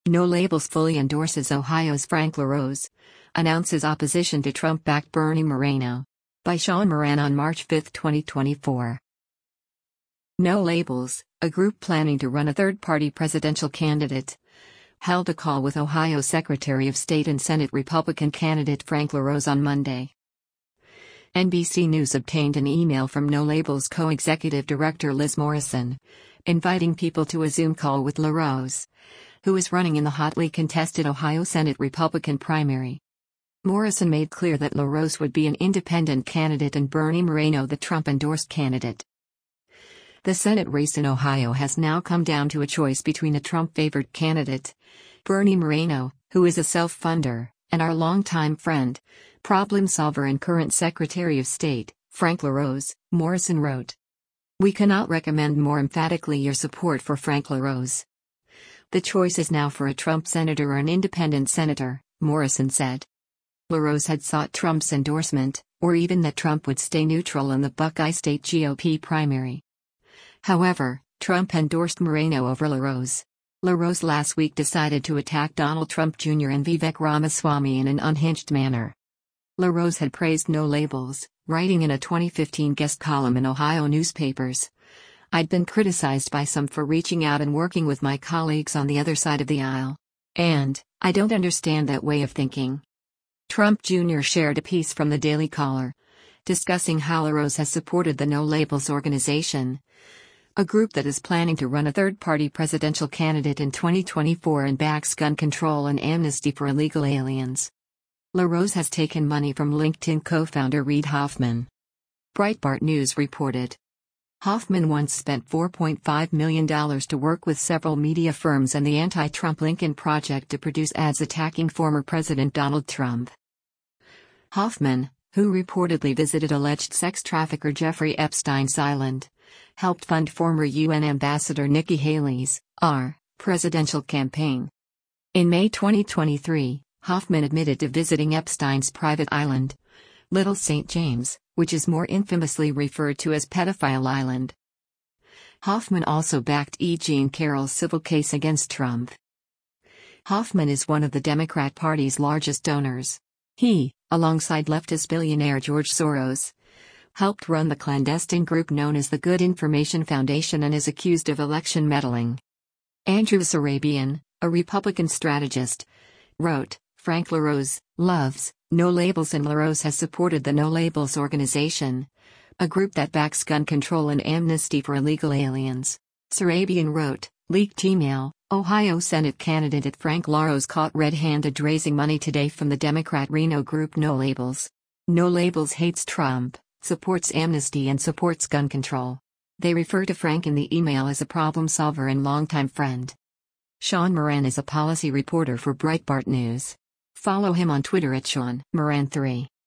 No Labels fully endorses Ohio's Frank LaRose. Announces opposition to Trump-backed Bernie Moreno. By Sean Moran on March 5, 2024. No Labels, a group planning to run a third-party presidential candidate, held a call with Ohio Secretary of State and Senate Republican candidate Frank LaRose on Monday. NBC News obtained an email from No Labels co-executive director Liz Morrison, inviting people to a Zoom call with LaRose, who is running in the hotly contested Ohio Senate Republican primary. Morrison made clear that LaRose would be an independent candidate and Bernie Moreno the Trump-endorsed candidate. The Senate race in Ohio has now come down to a choice between a Trump-favored candidate, Bernie Moreno, who is a self-funder, and our longtime friend, problem solver and current Secretary of State, Frank LaRose, Morrison wrote. We cannot recommend more emphatically your support for Frank LaRose. The choice is now for a Trump senator or an independent senator, Morrison said. LaRose had sought Trump's endorsement, or even that Trump would stay neutral in the Buckeye State GOP primary. However, Trump endorsed Moreno over LaRose. LaRose last week decided to attack Donald Trump Jr. and Vivek Ramaswamy in an unhinged manner. LaRose had praised No Labels, writing in a 2015 guest column in Ohio newspapers. I'd been criticized by some for reaching out and working with my colleagues on the other side of the aisle. And, I don't understand that way of thinking. Trump Jr. shared a piece from the Daily Caller, discussing how LaRose has supported the No Labels organization, a group that is planning to run a third-party presidential candidate in 2024 and backs gun control and amnesty for illegal aliens. LaRose has taken money from LinkedIn co-founder Reid Hoffman. Breitbart News reported. Hoffman once spent $4.5 million to work with several media firms and the anti-Trump Lincoln Project to produce ads attacking former President Donald Trump. Hoffman, who reportedly visited alleged sex trafficker Jeffrey Epstein's island, helped fund former UN Ambassador Nikki Haley's presidential campaign. In May 2023, Hoffman admitted to visiting Epstein's private island, Little St. James, which is more infamously referred to as Pedophile Island. Hoffman also backed E. Jean Carroll's civil case against Trump. Hoffman is one of the Democrat Party's largest donors. He, alongside leftist billionaire George Soros, helped run the clandestine group known as the Good Information Foundation and is accused of election meddling. Andrew Sarabian, a Republican strategist, wrote, Frank LaRose loves No Labels and LaRose has supported the No Labels organization, a group that backs gun control and amnesty for illegal aliens. Sarabian wrote, leaked email, Ohio Senate candidate Frank LaRose caught red-handed raising money today from the Democrat Reno group No Labels. No Labels hates Trump, supports amnesty and supports gun control. They refer to Frank in the email as a problem solver and longtime friend. Sean Moran is a policy reporter for Breitbart News. Follow him on Twitter at Sean Moran3.